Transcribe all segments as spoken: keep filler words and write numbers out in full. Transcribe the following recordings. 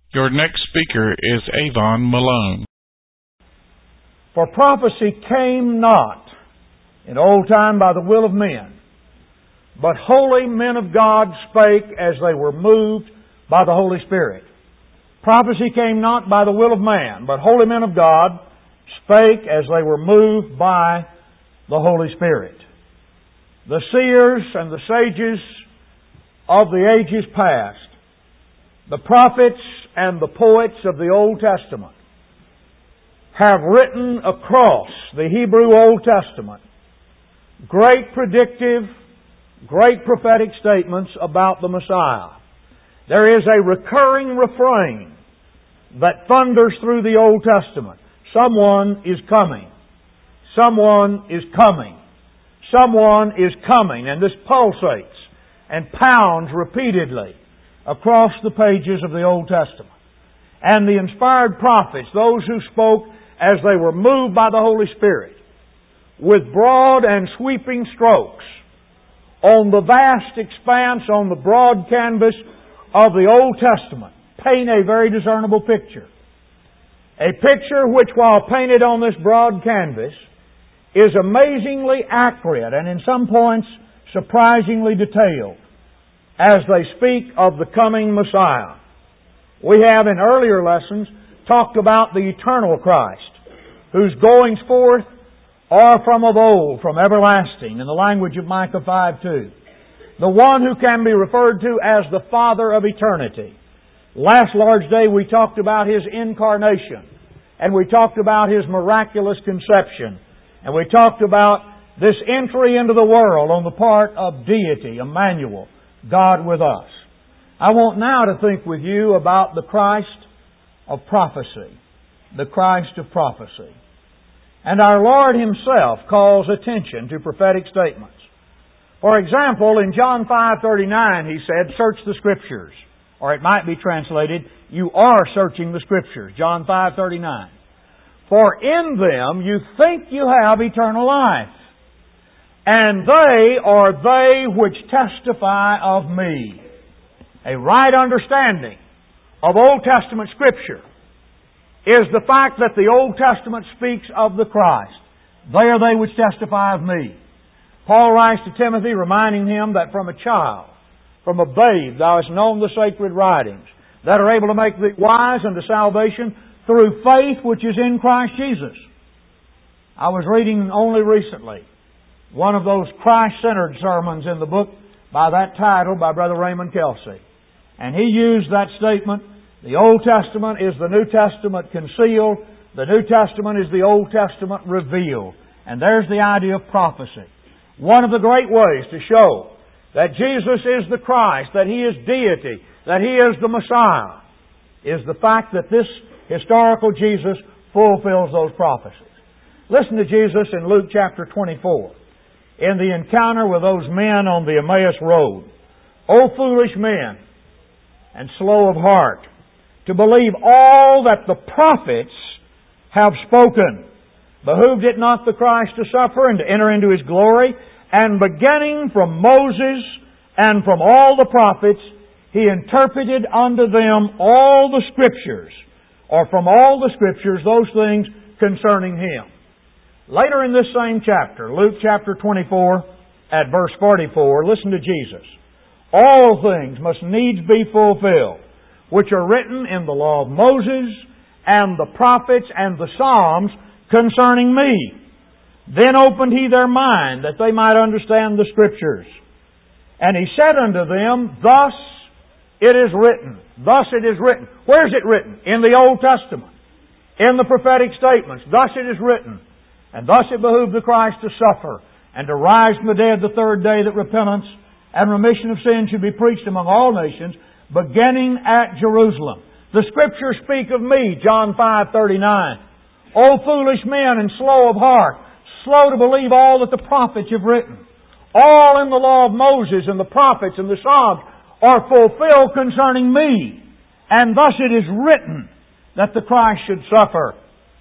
Your next speaker is Avon Malone. For prophecy came not in old time by the will of men, but holy men of God spake as they were moved by the Holy Spirit. Prophecy came not by the will of man, but holy men of God spake as they were moved by the Holy Spirit. The seers and the sages of the ages past, the prophets and the poets of the Old Testament, have written across the Hebrew Old Testament great predictive, great prophetic statements about the Messiah. There is a recurring refrain that thunders through the Old Testament. Someone is coming. Someone is coming. Someone is coming. And this pulsates and pounds repeatedly across the pages of the Old Testament. And the inspired prophets, those who spoke as they were moved by the Holy Spirit, with broad and sweeping strokes on the vast expanse, on the broad canvas of the Old Testament, paint a very discernible picture. A picture which, while painted on this broad canvas, is amazingly accurate and in some points surprisingly detailed as they speak of the coming Messiah. We have in earlier lessons talked about the eternal Christ, whose goings forth are from of old, from everlasting, in the language of Micah five two. The one who can be referred to as the Father of eternity. Last Lord's Day we talked about His incarnation, and we talked about His miraculous conception, and we talked about this entry into the world on the part of deity, Emmanuel, God with us. I want now to think with you about the Christ of prophecy. The Christ of prophecy. And our Lord Himself calls attention to prophetic statements. For example, in John five thirty-nine He said, "Search the Scriptures." Or it might be translated, "You are searching the Scriptures." John five thirty-nine. "For in them you think you have eternal life, and they are they which testify of me." A right understanding of Old Testament Scripture is the fact that the Old Testament speaks of the Christ. They are they which testify of me. Paul writes to Timothy, reminding him that from a child, from a babe, thou hast known the sacred writings, that are able to make thee wise unto salvation through faith which is in Christ Jesus. I was reading only recently one of those Christ-centered sermons in the book by that title by Brother Raymond Kelsey. And he used that statement, the Old Testament is the New Testament concealed, the New Testament is the Old Testament revealed. And there's the idea of prophecy. One of the great ways to show that Jesus is the Christ, that He is deity, that He is the Messiah, is the fact that this historical Jesus fulfills those prophecies. Listen to Jesus in Luke chapter twenty-four, in the encounter with those men on the Emmaus road. "O foolish men, and slow of heart, to believe all that the prophets have spoken. Behooved it not the Christ to suffer and to enter into His glory? And beginning from Moses and from all the prophets, He interpreted unto them all the Scriptures," or from all the Scriptures, those things concerning Him. Later in this same chapter, Luke chapter twenty-four, at verse forty-four, listen to Jesus. "All things must needs be fulfilled, which are written in the law of Moses, and the prophets, and the Psalms concerning me. Then opened He their mind, that they might understand the Scriptures. And He said unto them, Thus it is written." Thus it is written. Where is it written? In the Old Testament. In the prophetic statements. Thus it is written. "And thus it behooved the Christ to suffer, and to rise from the dead the third day, that repentance and remission of sins should be preached among all nations, beginning at Jerusalem." The Scriptures speak of me, John five thirty-nine. "O foolish men, and slow of heart, slow to believe all that the prophets have written. All in the law of Moses and the prophets and the Psalms are fulfilled concerning me. And thus it is written that the Christ should suffer."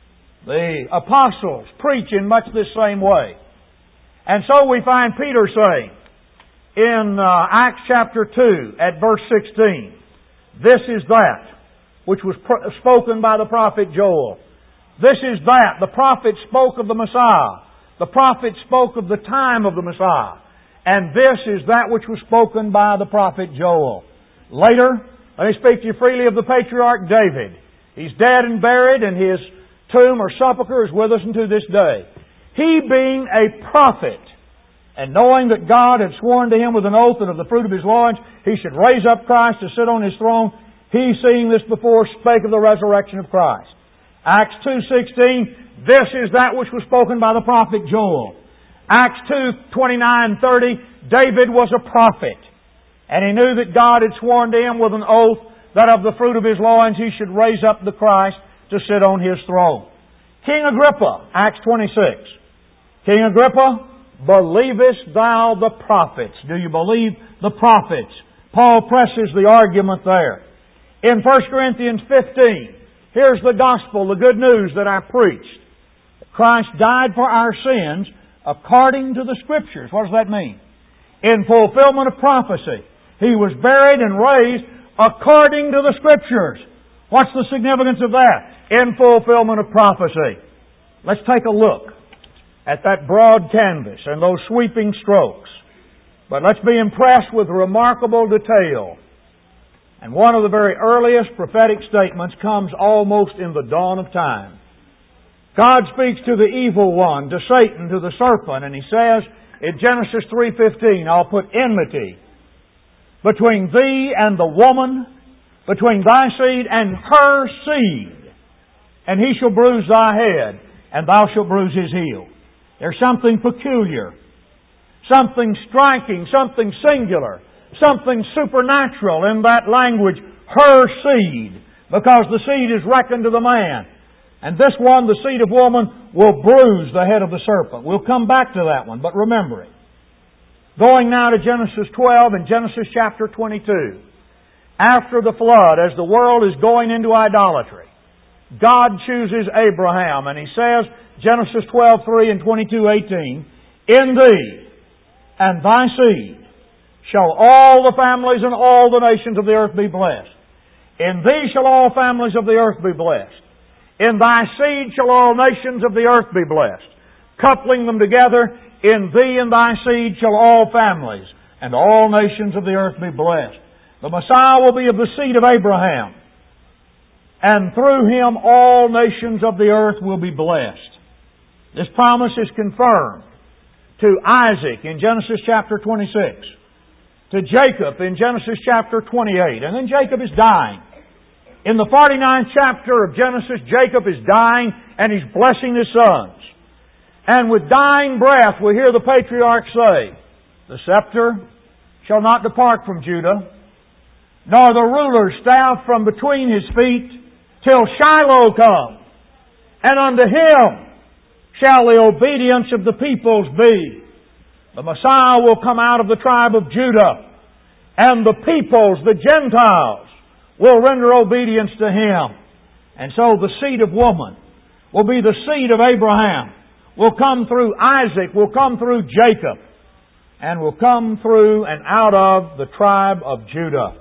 The apostles preach in much this same way. And so we find Peter saying in uh, Acts chapter two at verse sixteen, "This is that which was pr- spoken by the prophet Joel. This is that. The prophet spoke of the Messiah. The prophet spoke of the time of the Messiah. And this is that which was spoken by the prophet Joel. Later, let me speak to you freely of the patriarch David. He's dead and buried, and his tomb or sepulchre is with us unto this day. He being a prophet, and knowing that God had sworn to him with an oath that of the fruit of his loins he should raise up Christ to sit on his throne, he, seeing this before, spake of the resurrection of Christ. Acts two sixteen, this is that which was spoken by the prophet Joel. Acts two twenty-nine thirty, David was a prophet, and he knew that God had sworn to him with an oath that of the fruit of his loins he should raise up the Christ to sit on his throne. King Agrippa, Acts twenty-six. King Agrippa, believest thou the prophets? Do you believe the prophets? Paul presses the argument there. In First Corinthians fifteen, here's the gospel, the good news that I preached. Christ died for our sins according to the Scriptures. What does that mean? In fulfillment of prophecy. He was buried and raised according to the Scriptures. What's the significance of that? In fulfillment of prophecy. Let's take a look at that broad canvas and those sweeping strokes. But let's be impressed with remarkable detail. And one of the very earliest prophetic statements comes almost in the dawn of time. God speaks to the evil one, to Satan, to the serpent, and He says in Genesis three fifteen, I'll put enmity between thee and the woman, between thy seed and her seed, and he shall bruise thy head, and thou shalt bruise his heel. There's something peculiar, something striking, something singular, something supernatural in that language, her seed, because the seed is reckoned to the man. And this one, the seed of woman, will bruise the head of the serpent. We'll come back to that one, but remember it. Going now to Genesis twelve and Genesis chapter twenty-two. After the flood, as the world is going into idolatry, God chooses Abraham, and He says, Genesis twelve three and twenty-two eighteen, in thee and thy seed shall all the families and all the nations of the earth be blessed. In thee shall all families of the earth be blessed. In thy seed shall all nations of the earth be blessed. Coupling them together, in thee and thy seed shall all families and all nations of the earth be blessed. The Messiah will be of the seed of Abraham, and through Him all nations of the earth will be blessed. This promise is confirmed to Isaac in Genesis chapter twenty-six, to Jacob in Genesis chapter twenty-eight, and then Jacob is dying. In the forty-ninth chapter of Genesis, Jacob is dying and he's blessing his sons. And with dying breath, we hear the patriarch say, the scepter shall not depart from Judah, nor the ruler's staff from between his feet, till Shiloh come. And unto him shall the obedience of the peoples be. The Messiah will come out of the tribe of Judah, and the peoples, the Gentiles, will render obedience to Him. And so the seed of woman will be the seed of Abraham, will come through Isaac, will come through Jacob, and will come through and out of the tribe of Judah.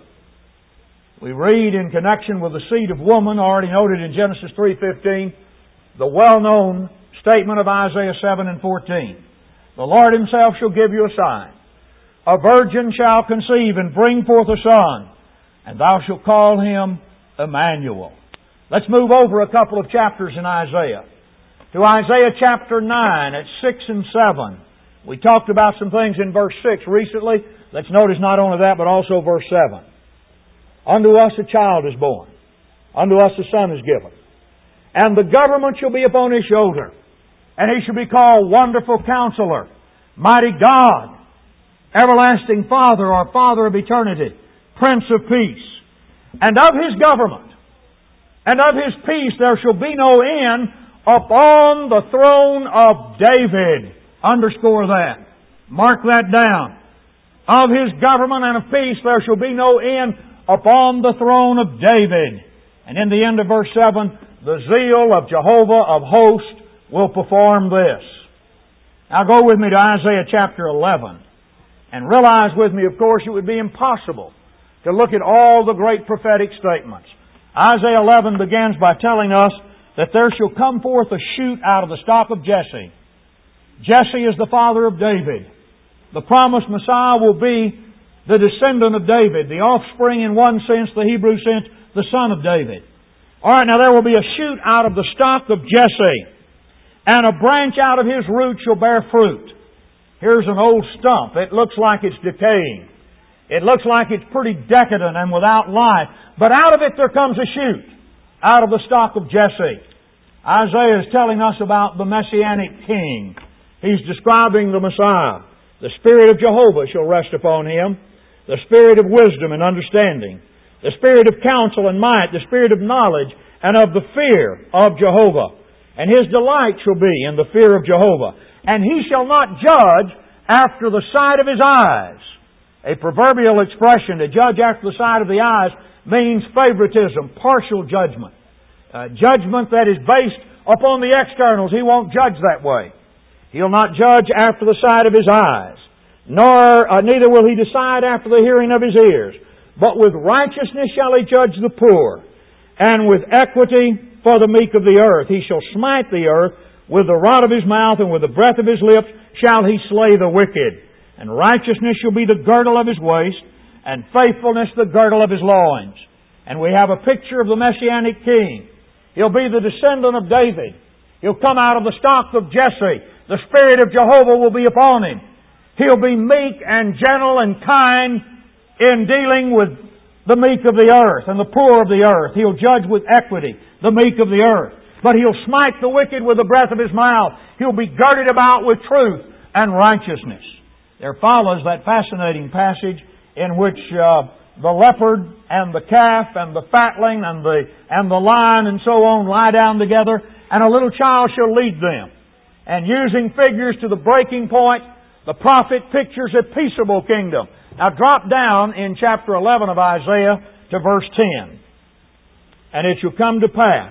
We read in connection with the seed of woman, already noted in Genesis three fifteen, the well-known statement of Isaiah seven and fourteen. The Lord Himself shall give you a sign. A virgin shall conceive and bring forth a son, and thou shalt call him Emmanuel. Let's move over a couple of chapters in Isaiah. To Isaiah chapter nine at six and seven. We talked about some things in verse six recently. Let's notice not only that, but also verse seven. Unto us a child is born. Unto us a son is given. And the government shall be upon His shoulder. And He shall be called Wonderful Counselor, Mighty God, Everlasting Father, or Father of Eternity, Prince of Peace. And of His government and of His peace there shall be no end upon the throne of David. Underscore that. Mark that down. Of His government and of peace there shall be no end upon the throne of David. And in the end of verse seven, the zeal of Jehovah of hosts will perform this. Now go with me to Isaiah chapter eleven. And realize with me, of course, it would be impossible to look at all the great prophetic statements. Isaiah eleven begins by telling us that there shall come forth a shoot out of the stock of Jesse. Jesse is the father of David. The promised Messiah will be the descendant of David, the offspring in one sense, the Hebrew sense, the son of David. Alright, now there will be a shoot out of the stock of Jesse, and a branch out of his root shall bear fruit. Here's an old stump. It looks like it's decaying. It looks like it's pretty decadent and without life. But out of it there comes a shoot, out of the stock of Jesse. Isaiah is telling us about the Messianic King. He's describing the Messiah. The Spirit of Jehovah shall rest upon Him, the Spirit of wisdom and understanding, the Spirit of counsel and might, the Spirit of knowledge and of the fear of Jehovah. And His delight shall be in the fear of Jehovah. And He shall not judge after the sight of His eyes. A proverbial expression, to judge after the sight of the eyes, means favoritism, partial judgment. Uh, judgment that is based upon the externals. He won't judge that way. He'll not judge after the sight of His eyes, nor uh, neither will He decide after the hearing of His ears. But with righteousness shall He judge the poor, and with equity for the meek of the earth. He shall smite the earth with the rod of His mouth, and with the breath of His lips shall He slay the wicked. And righteousness shall be the girdle of His waist, and faithfulness the girdle of His loins. And we have a picture of the Messianic King. He'll be the descendant of David. He'll come out of the stock of Jesse. The Spirit of Jehovah will be upon Him. He'll be meek and gentle and kind in dealing with the meek of the earth and the poor of the earth. He'll judge with equity the meek of the earth. But He'll smite the wicked with the breath of His mouth. He'll be girded about with truth and righteousness. There follows that fascinating passage in which uh, the leopard and the calf and the fatling and the and the lion and so on lie down together, and a little child shall lead them. And using figures to the breaking point, the prophet pictures a peaceable kingdom. Now drop down in chapter eleven of Isaiah to verse ten. And it shall come to pass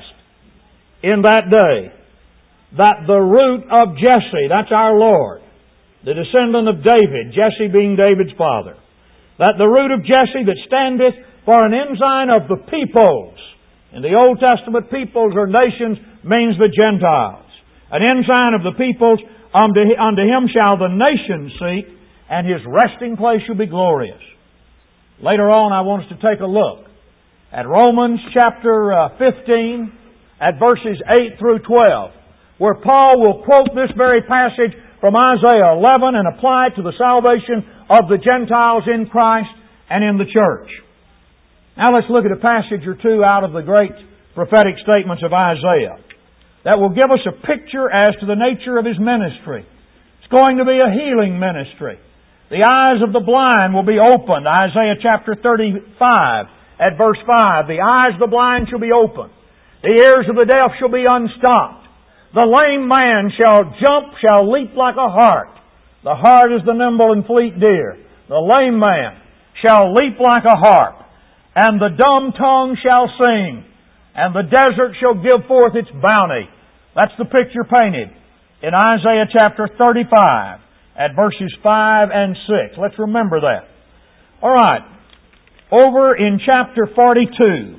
in that day that the root of Jesse, that's our Lord, the descendant of David, Jesse being David's father, that the root of Jesse that standeth for an ensign of the peoples. In the Old Testament, peoples or nations means the Gentiles. An ensign of the peoples, unto, unto him shall the nations seek, and his resting place shall be glorious. Later on, I want us to take a look at Romans chapter fifteen, at verses eight through twelve, where Paul will quote this very passage from Isaiah eleven and apply it to the salvation of the Gentiles in Christ and in the church. Now let's look at a passage or two out of the great prophetic statements of Isaiah that will give us a picture as to the nature of his ministry. It's going to be a healing ministry. The eyes of the blind will be opened. Isaiah chapter thirty-five at verse five. The eyes of the blind shall be opened. The ears of the deaf shall be unstopped. The lame man shall jump, shall leap like a hart. The hart is the nimble and fleet deer. The lame man shall leap like a hart. And the dumb tongue shall sing. And the desert shall give forth its bounty. That's the picture painted in Isaiah chapter thirty-five at verses five and six. Let's remember that. Alright. Over in chapter forty-two,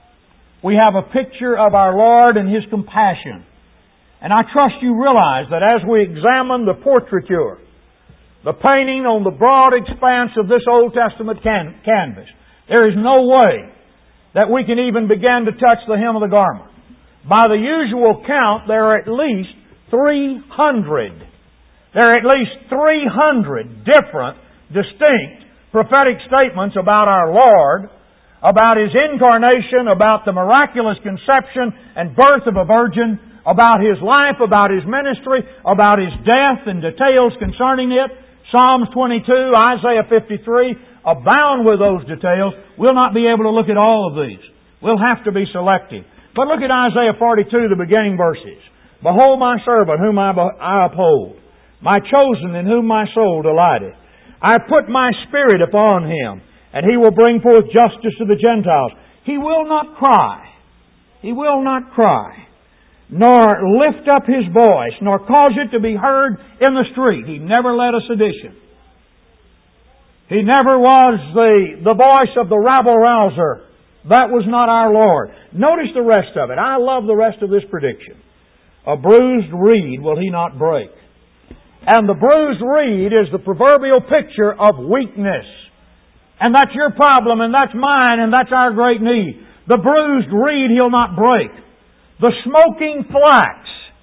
we have a picture of our Lord and His compassion. And I trust you realize that as we examine the portraiture, the painting on the broad expanse of this Old Testament can- canvas, there is no way that we can even begin to touch the hem of the garment. By the usual count, there are at least three hundred. There are at least three hundred different, distinct prophetic statements about our Lord, about His incarnation, about the miraculous conception and birth of a virgin, about His life, about His ministry, about His death and details concerning it. Psalms twenty-two, Isaiah fifty-three abound with those details. We'll not be able to look at all of these. We'll have to be selective. But look at Isaiah forty-two, the beginning verses. Behold my servant whom I uphold, my chosen in whom my soul delighteth. I put my spirit upon him, and he will bring forth justice to the Gentiles. He will not cry. He will not cry. Nor lift up his voice, nor cause it to be heard in the street. He never led a sedition. He never was the, the voice of the rabble-rouser, That was not our Lord. Notice the rest of it. I love the rest of this prediction. A bruised reed will He not break. And the bruised reed is the proverbial picture of weakness. And that's your problem, and that's mine, and that's our great need. The bruised reed He'll not break. The smoking flax,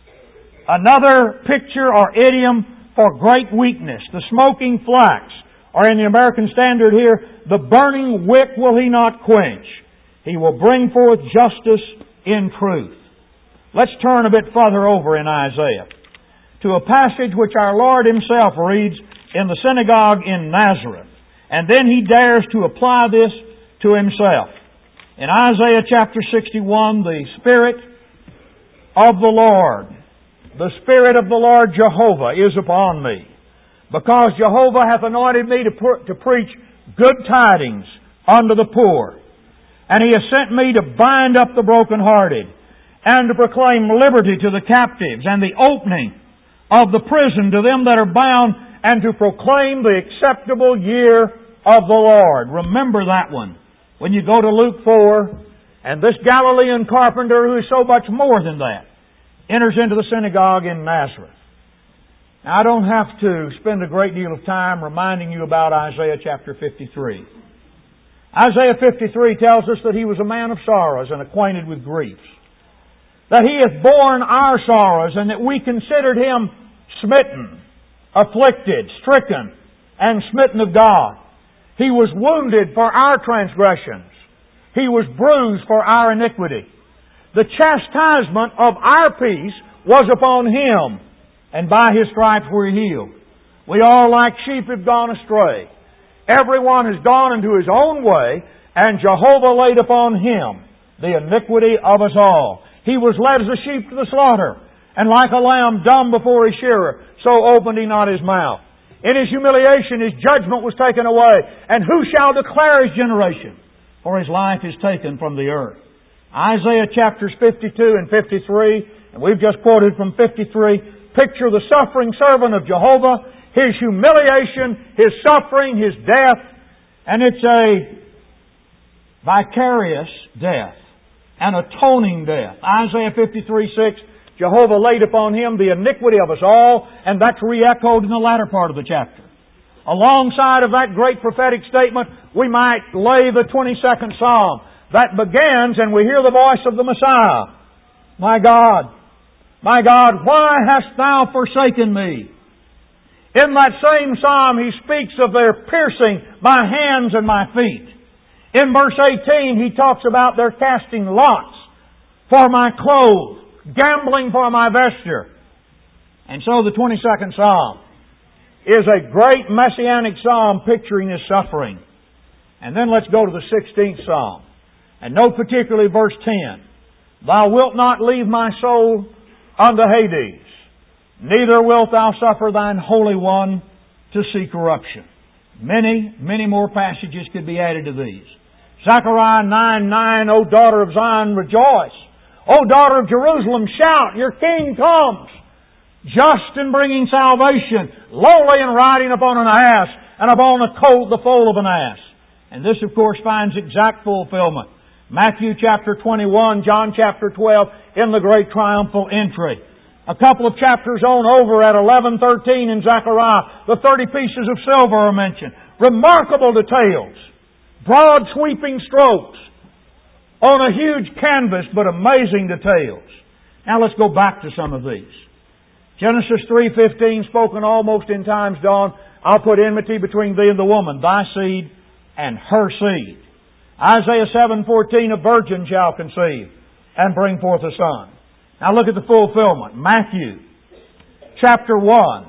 another picture or idiom for great weakness. The smoking flax, or in the American Standard here, the burning wick will He not quench. He will bring forth justice in truth. Let's turn a bit further over in Isaiah to a passage which our Lord Himself reads in the synagogue in Nazareth. And then He dares to apply this to Himself. In Isaiah chapter sixty-one, the Spirit of the Lord, the Spirit of the Lord Jehovah is upon me, because Jehovah hath anointed me to, pre- to preach good tidings unto the poor. And He has sent me to bind up the brokenhearted, and to proclaim liberty to the captives, and the opening of the prison to them that are bound, and to proclaim the acceptable year of the Lord. Remember that one. When you go to Luke four, and this Galilean carpenter, who is so much more than that, enters into the synagogue in Nazareth. Now, I don't have to spend a great deal of time reminding you about Isaiah chapter fifty-three. Isaiah fifty-three tells us that He was a man of sorrows and acquainted with griefs. That He hath borne our sorrows, and that we considered Him smitten, afflicted, stricken, and smitten of God. He was wounded for our transgressions. He was bruised for our iniquity. The chastisement of our peace was upon Him, and by His stripes we're healed. We all like sheep have gone astray. Everyone has gone into his own way, and Jehovah laid upon Him the iniquity of us all. He was led as a sheep to the slaughter, and like a lamb dumb before his shearer, so opened He not His mouth. In His humiliation His judgment was taken away, and who shall declare His generation? For His life is taken from the earth. Isaiah chapters fifty-two and fifty-three, and we've just quoted from fifty-three, picture the suffering servant of Jehovah, His humiliation, His suffering, His death, and it's a vicarious death, an atoning death. Isaiah fifty-three six, Jehovah laid upon Him the iniquity of us all, and that's re-echoed in the latter part of the chapter. Alongside of that great prophetic statement, we might lay the twenty-second Psalm. That begins, and we hear the voice of the Messiah. My God, my God, why hast Thou forsaken me? In that same Psalm, he speaks of their piercing my hands and my feet. In verse eighteen, he talks about their casting lots for my clothes, gambling for my vesture. And so the twenty-second Psalm is a great messianic psalm picturing His suffering. And then let's go to the sixteenth Psalm. And note particularly verse ten. Thou wilt not leave my soul unto Hades, neither wilt Thou suffer Thine Holy One to see corruption. Many, many more passages could be added to these. Zechariah nine nine, O daughter of Zion, rejoice. O daughter of Jerusalem, shout, your King comes. Just in bringing salvation, lowly in riding upon an ass, and upon a colt the foal of an ass. And this, of course, finds exact fulfillment. Matthew chapter twenty-one, John chapter twelve, in the great triumphal entry. A couple of chapters on over at eleven thirteen in Zechariah, the thirty pieces of silver are mentioned. Remarkable details. Broad sweeping strokes on a huge canvas, but amazing details. Now let's go back to some of these. Genesis three fifteen, spoken almost in times gone, I'll put enmity between thee and the woman, thy seed and her seed. Isaiah seven fourteen, a virgin shall conceive and bring forth a son. Now look at the fulfillment. Matthew chapter one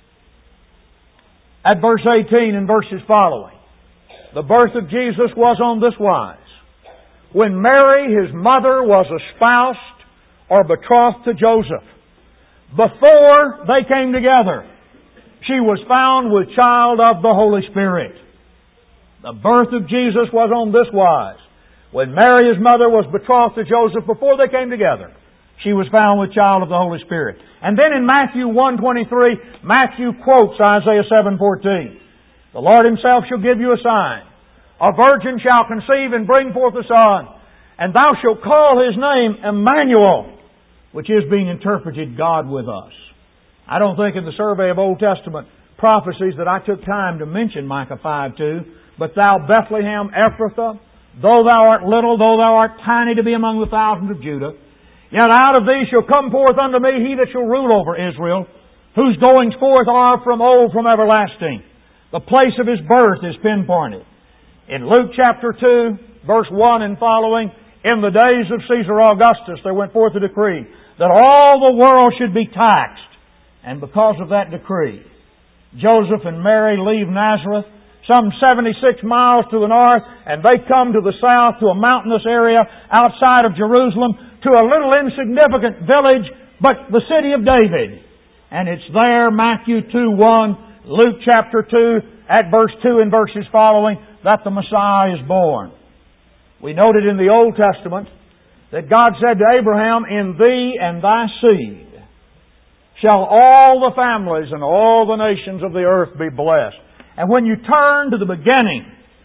at verse eighteen and verses following. The birth of Jesus was on this wise. When Mary, His mother, was espoused or betrothed to Joseph, before they came together, she was found with child of the Holy Spirit. The birth of Jesus was on this wise. When Mary, His mother, was betrothed to Joseph, before they came together, she was found with child of the Holy Spirit. And then in Matthew one twenty-three, Matthew quotes Isaiah seven fourteen. The Lord Himself shall give you a sign. A virgin shall conceive and bring forth a son, and thou shalt call his name Emmanuel, which is being interpreted God with us. I don't think in the survey of Old Testament prophecies that I took time to mention Micah five two, but thou Bethlehem Ephrathah, though thou art little, though thou art tiny to be among the thousands of Judah, yet out of thee shall come forth unto me he that shall rule over Israel, whose goings forth are from old, from everlasting. The place of his birth is pinpointed. In Luke chapter two, verse one and following, in the days of Caesar Augustus there went forth a decree that all the world should be taxed. And because of that decree, Joseph and Mary leave Nazareth, some seventy-six miles to the north, and they come to the south to a mountainous area outside of Jerusalem, to a little insignificant village, but the city of David. And it's there, Matthew two one, Luke chapter two, at verse two and verses following, that the Messiah is born. We noted in the Old Testament that God said to Abraham, in thee and thy seed shall all the families and all the nations of the earth be blessed. And when you turn to the beginning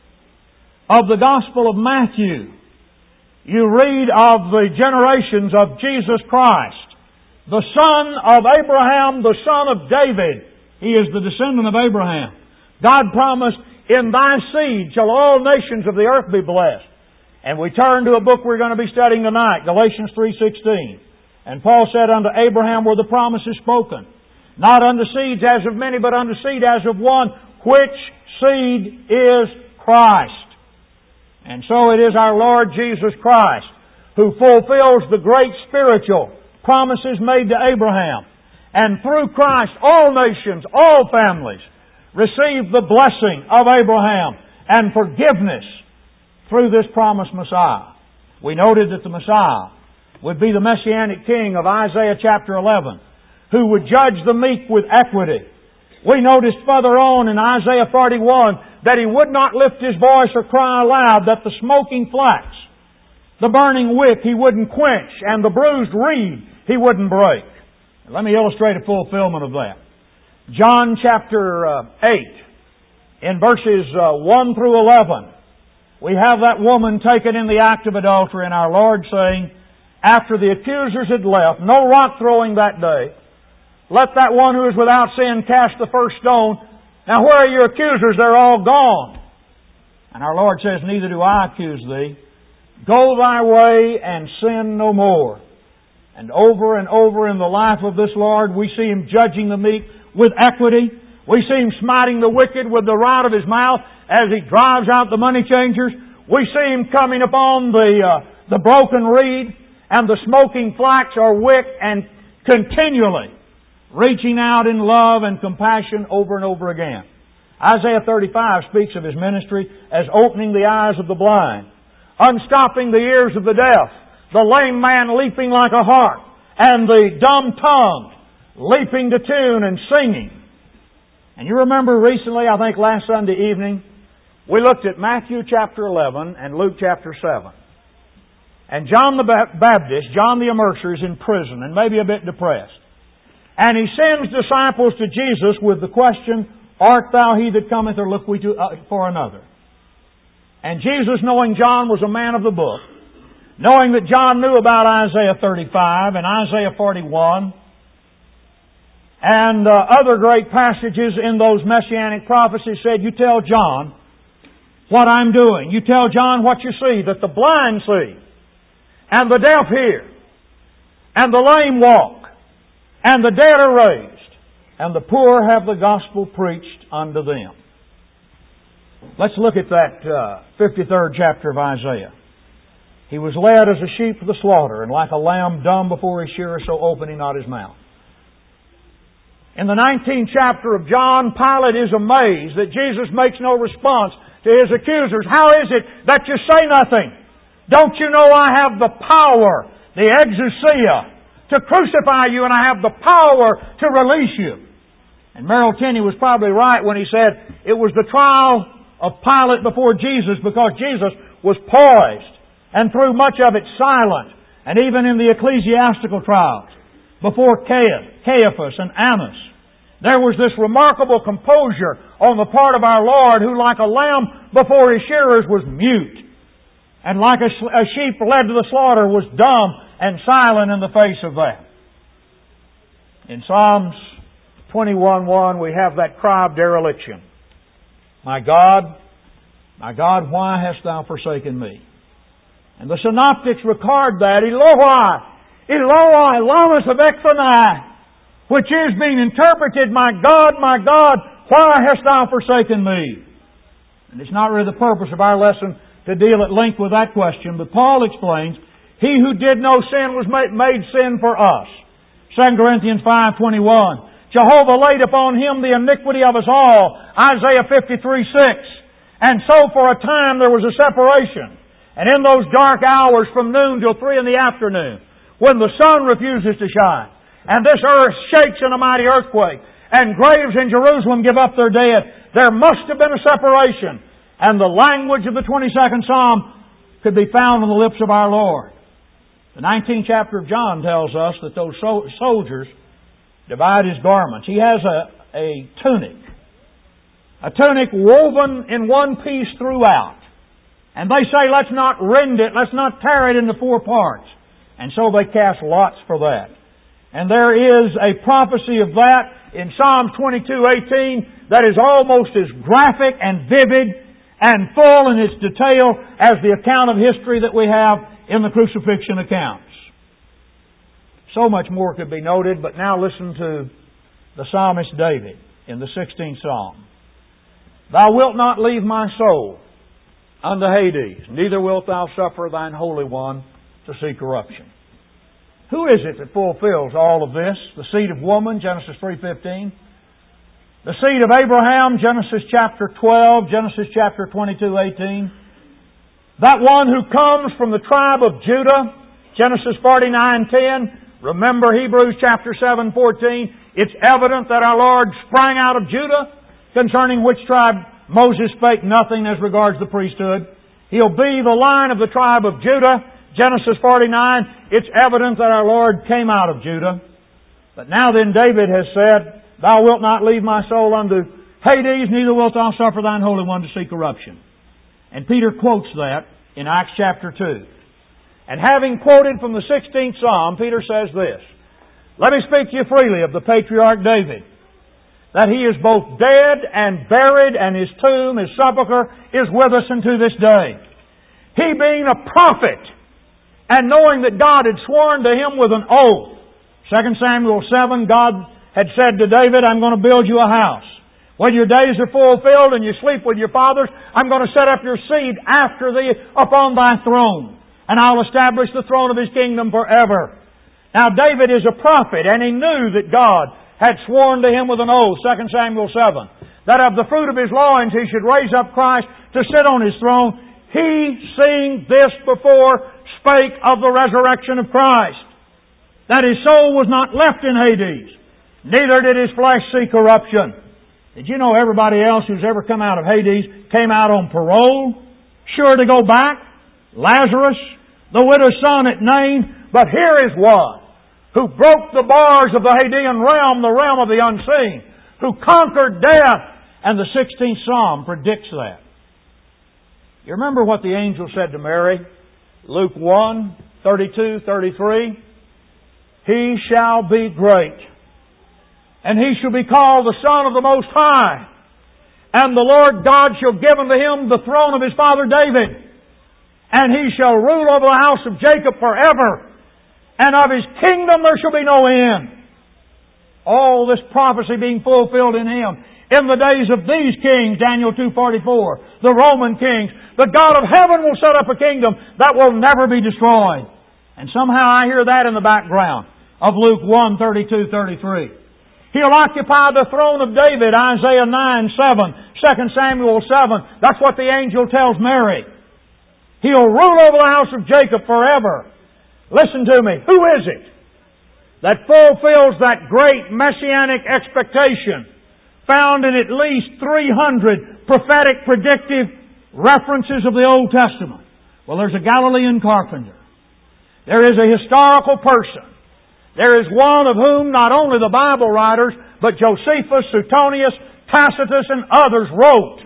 of the Gospel of Matthew, you read of the generations of Jesus Christ, the son of Abraham, the son of David. He is the descendant of Abraham. God promised, in thy seed shall all nations of the earth be blessed. And we turn to a book we're going to be studying tonight, Galatians three sixteen. And Paul said, unto Abraham were the promises spoken, not unto seeds as of many, but unto seed as of one, which seed is Christ. And so it is our Lord Jesus Christ who fulfills the great spiritual promises made to Abraham. And through Christ, all nations, all families receive the blessing of Abraham and forgiveness through this promised Messiah. We noted that the Messiah would be the Messianic King of Isaiah chapter eleven, who would judge the meek with equity. We noticed further on in Isaiah forty-one that He would not lift His voice or cry aloud, that the smoking flax, the burning wick He wouldn't quench, and the bruised reed He wouldn't break. Let me illustrate a fulfillment of that. John chapter eight, in verses one through eleven, we have that woman taken in the act of adultery, and our Lord saying, after the accusers had left, no rock throwing that day, let that one who is without sin cast the first stone. Now where are your accusers? They're all gone. And our Lord says, neither do I accuse thee. Go thy way and sin no more. And over and over in the life of this Lord, we see Him judging the meek with equity. We see Him smiting the wicked with the rod of His mouth as He drives out the money changers. We see Him coming upon the, uh, the broken reed and the smoking flax or wick, and continually reaching out in love and compassion over and over again. Isaiah thirty-five speaks of His ministry as opening the eyes of the blind, unstopping the ears of the deaf, the lame man leaping like a hart, and the dumb-tongued leaping to tune and singing. And you remember recently, I think last Sunday evening, we looked at Matthew chapter eleven and Luke chapter seven. And John the Baptist, John the Immerser, is in prison and maybe a bit depressed. And he sends disciples to Jesus with the question, art thou he that cometh, or look we to, uh, for another? And Jesus, knowing John was a man of the book, knowing that John knew about Isaiah thirty-five and Isaiah forty-one, and uh, other great passages in those Messianic prophecies, said, you tell John what I'm doing. You tell John what you see, that the blind see, and the deaf hear, and the lame walk, and the dead are raised, and the poor have the gospel preached unto them. Let's look at that uh, fifty-third chapter of Isaiah. He was led as a sheep to the slaughter, and like a lamb dumb before his shearer, so opened he not his mouth. In the nineteenth chapter of John, Pilate is amazed that Jesus makes no response to his accusers. How is it that you say nothing? Don't you know I have the power, the exousia, to crucify you, and I have the power to release you? And Merrill Tenney was probably right when he said it was the trial of Pilate before Jesus, because Jesus was poised and through much of it silent, and even in the ecclesiastical trials before Caiaphas and Annas. There was this remarkable composure on the part of our Lord, who like a lamb before his shearers was mute, and like a, a sheep led to the slaughter was dumb and silent in the face of that. In Psalms twenty-one one we have that cry of dereliction. My God, my God, why hast Thou forsaken me? And the synoptics record that, Eloi, Eloi, lama sabachthani, which is being interpreted, my God, my God, why hast Thou forsaken me? And it's not really the purpose of our lesson to deal at length with that question, but Paul explains, He who did no sin was made sin for us. Second Corinthians five twenty-one. Jehovah laid upon Him the iniquity of us all. Isaiah fifty-three six. And so for a time there was a separation. And in those dark hours from noon till three in the afternoon, when the sun refuses to shine, and this earth shakes in a mighty earthquake, and graves in Jerusalem give up their dead, there must have been a separation. And the language of the twenty-second Psalm could be found on the lips of our Lord. The nineteenth chapter of John tells us that those soldiers divide His garments. He has a, a tunic. A tunic woven in one piece throughout. And they say, let's not rend it, let's not tear it into four parts. And so they cast lots for that. And there is a prophecy of that in Psalm twenty-two eighteen that is almost as graphic and vivid and full in its detail as the account of history that we have in the crucifixion accounts. So much more could be noted, but now listen to the psalmist David in the sixteenth Psalm. Thou wilt not leave my soul unto Hades, neither wilt Thou suffer Thine Holy One to see corruption. Who is it that fulfills all of this? The seed of woman, Genesis three fifteen. The seed of Abraham, Genesis chapter twelve, Genesis chapter twenty-two eighteen. That one who comes from the tribe of Judah, Genesis forty-nine ten. Remember Hebrews chapter seven fourteen. It's evident that our Lord sprang out of Judah, concerning which tribe Moses spake nothing as regards the priesthood. He'll be the line of the tribe of Judah, Genesis forty-nine. It's evident that our Lord came out of Judah. But now then David has said, Thou wilt not leave my soul unto Hades, neither wilt Thou suffer Thine Holy One to see corruption. And Peter quotes that in Acts chapter two. And having quoted from the sixteenth Psalm, Peter says this, Let me speak to you freely of the patriarch David, that he is both dead and buried, and his tomb, his sepulchre, is with us unto this day. He being a prophet, and knowing that God had sworn to him with an oath. Second Samuel seven, God had said to David, I'm going to build you a house. When your days are fulfilled and you sleep with your fathers, I'm going to set up your seed after thee upon thy throne. And I'll establish the throne of His kingdom forever. Now David is a prophet, and he knew that God had sworn to him with an oath, Second Samuel seven, that of the fruit of his loins he should raise up Christ to sit on His throne. He, seeing this before, spake of the resurrection of Christ, that His soul was not left in Hades, neither did His flesh see corruption. Did you know everybody else who's ever come out of Hades came out on parole, sure to go back? Lazarus, the widow's son at Nain. But here is one who broke the bars of the Hadean realm, the realm of the unseen, who conquered death. And the sixteenth Psalm predicts that. You remember what the angel said to Mary? Luke one, thirty-two, thirty-three. He shall be great, and he shall be called the Son of the Most High. And the Lord God shall give unto him the throne of his father David. And he shall rule over the house of Jacob forever. And of his kingdom there shall be no end. All this prophecy being fulfilled in him. In the days of these kings, Daniel two forty-four, the Roman kings, the God of heaven will set up a kingdom that will never be destroyed. And somehow I hear that in the background of Luke one, thirty-two, thirty-three. He'll occupy the throne of David, Isaiah nine, seven, Second Samuel seven. That's what the angel tells Mary. He'll rule over the house of Jacob forever. Listen to me. Who is it that fulfills that great messianic expectation found in at least three hundred prophetic predictive references of the Old Testament? Well, there's a Galilean carpenter. There is a historical person. There is one of whom not only the Bible writers, but Josephus, Suetonius, Tacitus, and others wrote.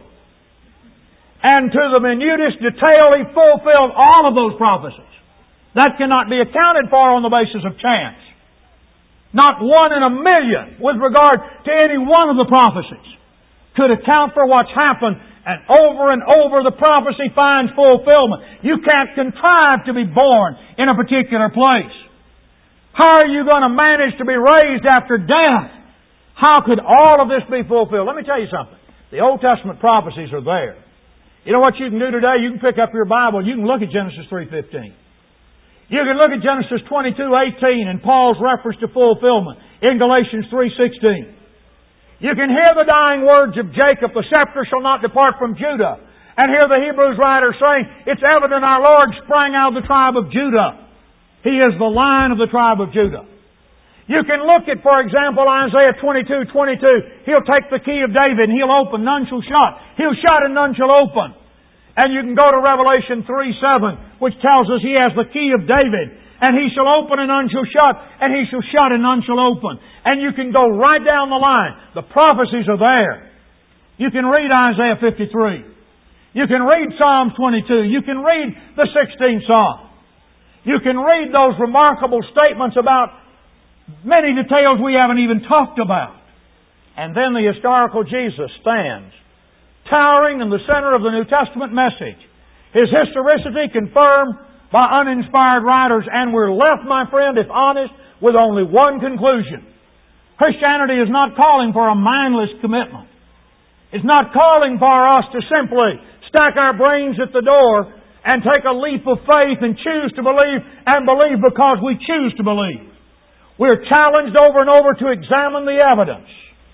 And to the minutest detail He fulfilled all of those prophecies. That cannot be accounted for on the basis of chance. Not one in a million with regard to any one of the prophecies could account for what's happened. And over and over the prophecy finds fulfillment. You can't contrive to be born in a particular place. How are you going to manage to be raised after death? How could all of this be fulfilled? Let me tell you something. The Old Testament prophecies are there. You know what you can do today? You can pick up your Bible and you can look at Genesis three fifteen. You can look at Genesis twenty-two eighteen and Paul's reference to fulfillment in Galatians three sixteen. You can hear the dying words of Jacob, the scepter shall not depart from Judah. And hear the Hebrews writer saying, it's evident our Lord sprang out of the tribe of Judah. He is the line of the tribe of Judah. You can look at, for example, Isaiah twenty-two twenty-two. He'll take the key of David and He'll open, none shall shut. He'll shut and none shall open. And you can go to Revelation three seven, which tells us He has the key of David. And He shall open and none shall shut. And He shall shut and none shall open. And you can go right down the line. The prophecies are there. You can read Isaiah fifty-three. You can read Psalm twenty-two. You can read the sixteenth Psalm. You can read those remarkable statements about many details we haven't even talked about. And then the historical Jesus stands, towering in the center of the New Testament message. His historicity confirmed by uninspired writers, and we're left, my friend, if honest, with only one conclusion. Christianity is not calling for a mindless commitment. It's not calling for us to simply stack our brains at the door and take a leap of faith and choose to believe and believe because we choose to believe. We're challenged over and over to examine the evidence.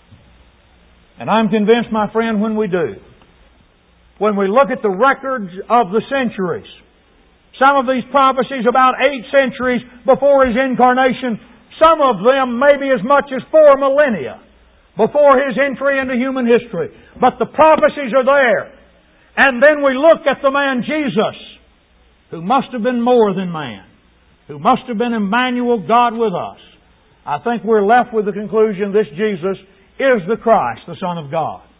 And I'm convinced, my friend, when we do, when we look at the records of the centuries, some of these prophecies about eight centuries before His incarnation, some of them maybe as much as four millennia before His entry into human history. But the prophecies are there. And then we look at the man Jesus, who must have been more than man, who must have been Emmanuel, God with us. I think we're left with the conclusion this Jesus is the Christ, the Son of God.